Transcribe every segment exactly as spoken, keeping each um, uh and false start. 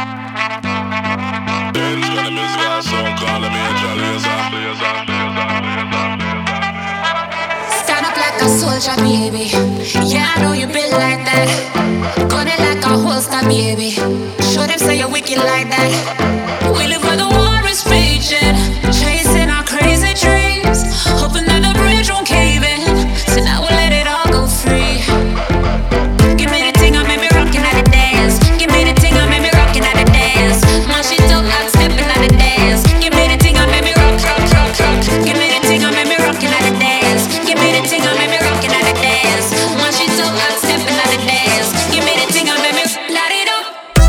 Stand up like a soldier, baby. Yeah, I know you built like that. Gun it like a holster, baby. Show them say you're wicked like that. We live where the war is raging, chasing our crazy dreams, hoping that the bridge won't cave in. So now we'll let it all go free. Give me the thing, I made me rockin' at the dance. Give me the thing, I made me rockin' at the dance. Now she dope, I'm stepping at the dance. Give me the thing, I made me rock, rock, rock, rock. Give me the thing, I made me rockin' at the dance. Give me the thing, I made me rockin' at the dance. Now she dope, I'm stepping at the dance. Give me the thing, I made me light it up.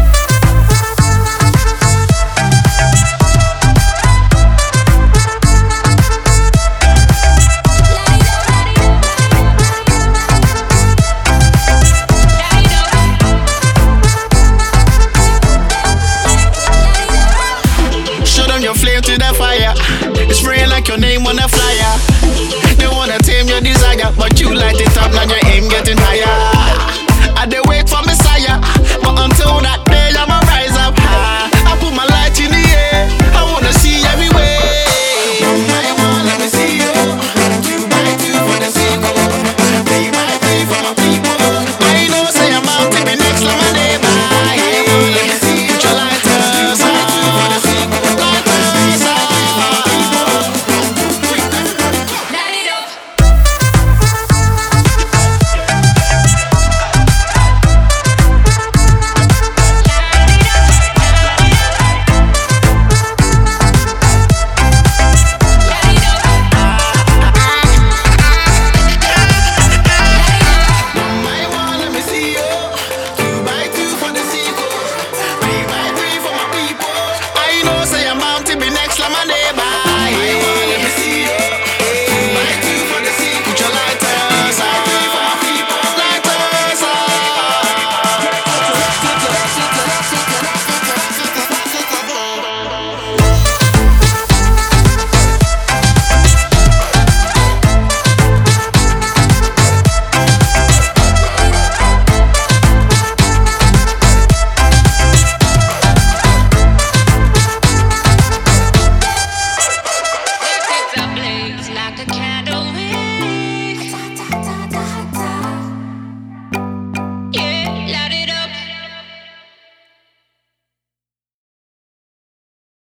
Show them your flame to the fire. It's spraying like your name on a flyer. They wanna tame your desire, but you light it up, now you're